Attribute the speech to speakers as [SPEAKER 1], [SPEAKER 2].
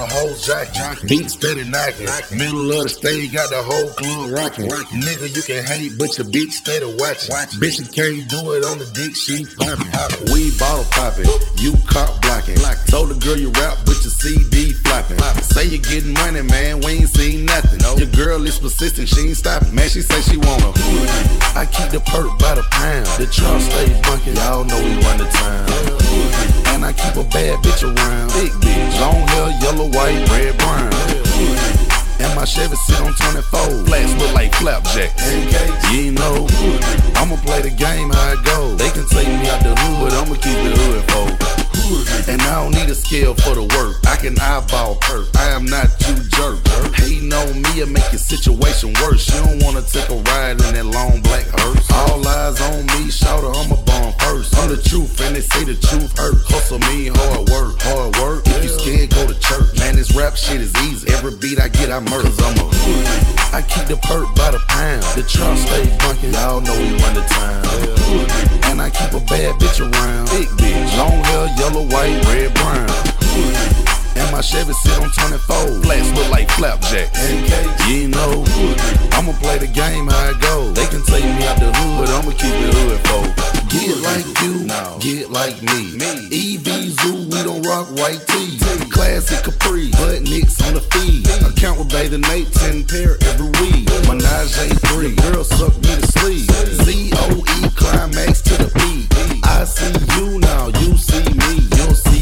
[SPEAKER 1] whole jacket. Beat steady knocking. Middle of the stage, got the whole club rocking. Nigga, you can hate, but your bitch steady watching. Bitch, you can't do it on the dick, she popping. We bottle popping, you cop blocking. Told the girl you rap, but your CD flopping. Say you getting money, man, we ain't seen nothing. Your girl is persistent, she ain't stopping. Man, she say she wanna. I keep the perk by the pound. The truck stay bunking, y'all know we run the town. And I keep a bad bitch around. Big bitch, long hair, yellow, white, red, brown. And my Chevy sit on 24. Flats look like flapjacks. You ain't know. I'ma play the game how it goes. They can take me out the hood, but I'ma keep the hood folk. And I don't need a scale for the work. I can eyeball perk. I am not you jerk. Hating on me will make your situation worse. You don't wanna take a ride in that long black hearse. All eyes on me, shouter, I'm a bomb first. I'm the truth, and they say the truth hurt. Hustle me, hard work, hard work. If you scared, go to church. Man, this rap shit is easy. Every beat I get, I murder. Cause I'm a hood. I keep the perk by the pound. The truck stay bunking, y'all know we run the town. And I keep a bad bitch around. Big bitch, long hair, yellow, white, red, brown. And my Chevy sit on 24. Flats look like flapjacks. You ain't know. I'ma play the game how it goes. They can take me out the hood, but I'ma keep the hood folk. Get like you, get like me. EV Zoo, we don't rock white tees. Classic Capri, butt nicks on the feed. Account with Bay the Nate, 10 pair every week. Menage A3, girl suck me to sleep. ZOE, climax to the beat. I see you now, you see me. You'll see